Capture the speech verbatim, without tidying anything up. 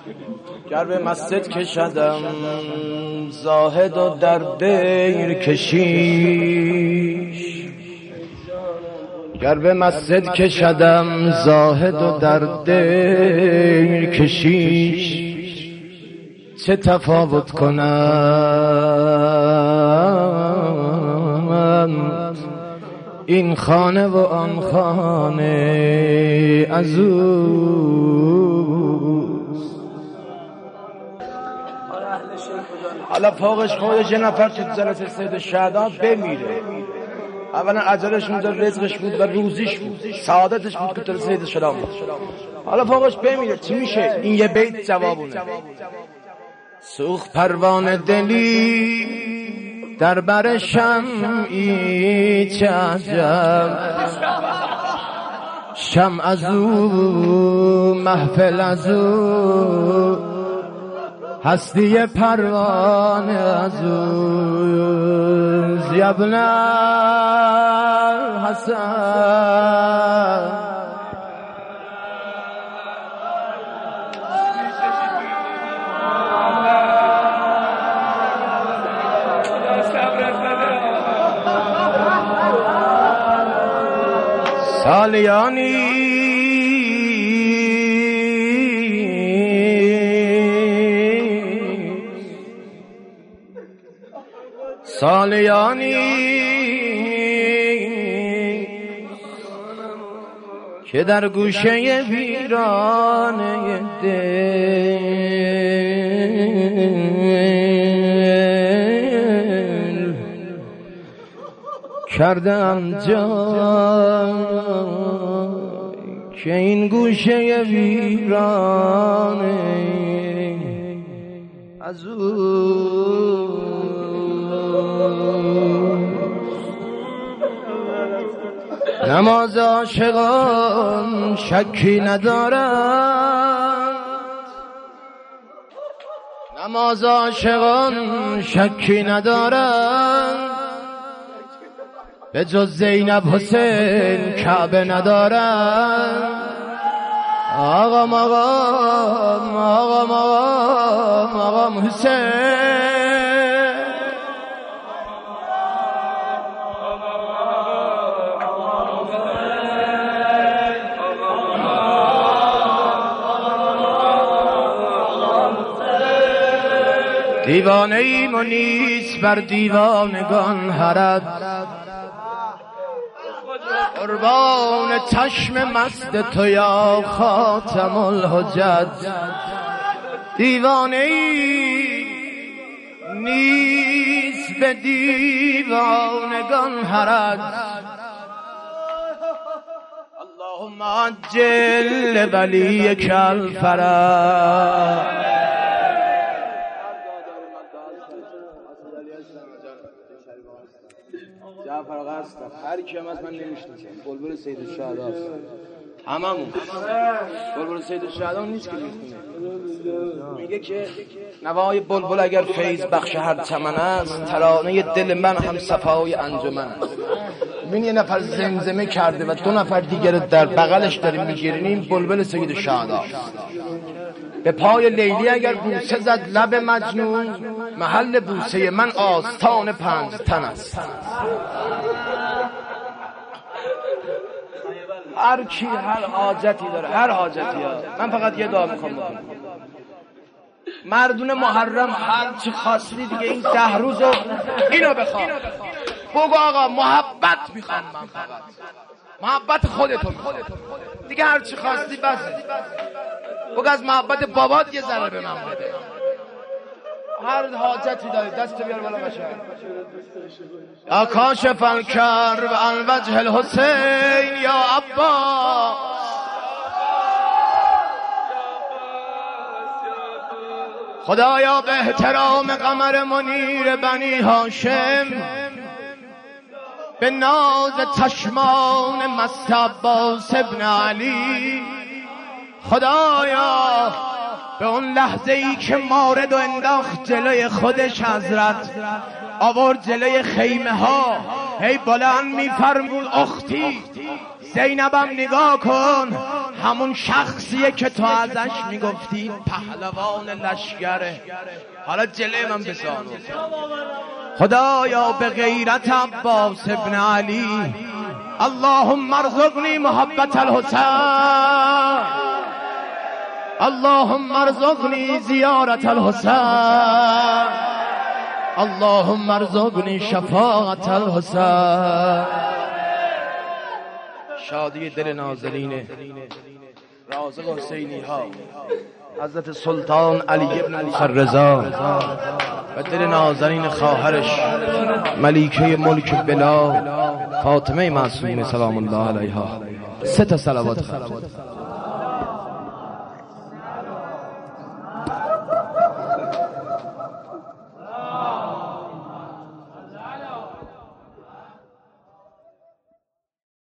گر به مسجد کشدم زاهد و در دیر کشیش، گر به مسجد کشدم زاهد و در دیر کشیش، چه تفاوت کنند این خانه و آن خانه از اوست. حالا فوقش خودش یه نفر تو جلسه سید شهدا بمیره، اولا اجلش اونجا رزقش بود و روزیش بود، سعادتش بود که تو سید شهدا بود. حالا فوقش بمیره چی میشه؟ این یه بیت جوابونه. سوخت پروانه دلی در بر شمعی چه عجب، شمع از او محفل از او هستی پروانه از او زیبن حسن. سالیانی سالیانی که در گوشه ویرانه دل کردم جای که این گوشه ویرانه از او نماز عاشقان شکی ندارد، نماز عاشقان شکی ندارد، به جز زینب حسین کعبه ندارد. آقا مقام آقا مقام مقام حسین دیوانه ایم و نیست بر دیوانگان حرد، قربان چشم مست تو یا خاتم الحجت. دیوانه ای نیست به دیوانگان حرج، اللهم عجل ولیک الفرج. جعفر آقا هستم، هر کی هم از من نمیشناسم، بلبل سید الشهدا است، هممون بلبل سید الشهدا نیست که میخونه. میگه که نوای بلبل اگر فیض بخش هر چمن است، ترانه دل من هم صفای انجمن است. ببین یه نفر زمزمه کرده و دو نفر دیگر در بغلش داریم میگیریم، بلبل سید الشهدا است. به پای لیلی اگر بوسه زد لب مجنون، محل بوسه من آستان پنج تن است. هر کی هر حاجتی داره، هر حاجتی ها. من فقط یه دعا میخوام بکنم، مردون محرم هر چی خواستی دیگه این ده روزو اینو بخوام، بگو آقا محبت میخوام، من فقط محبت خودتو میخوام دیگه، هر چی خواستی بس. بگو از محبت بابات یه ذره به من بده. هر حاجتی داری دست بیار بالا بشه. یا کاشف الکرب عن وجه الحسین یا عباس، خدایا به احترام قمر منیر بنی هاشم، به ناز چشمان مست عباس ابن علی، خدایا به اون لحظه ای که مارد و انداخت جلوی خودش حضرت، آورد جلوی خیمه ها، هی بلند میفرمود اختی زینبم نگاه کن، همون شخصیه که تو ازش میگفتی پهلوان لشگره. حالا جلوی من بزانو خدایا به غیرت عباس ابن علی اللهم ارزقنی محبت الحسین، اللهم ارزقنی زیارت الحسین، اللهم ارزقنی شفاعت الحسین. شادی دل ناظرین رازق حسینی ها حضرت سلطان علی ابن موسی رضا و دل ناظرین خواهرش ملیکه ملک بلا فاطمه معصومه سلام الله علیها. سه تا صلوات خواهر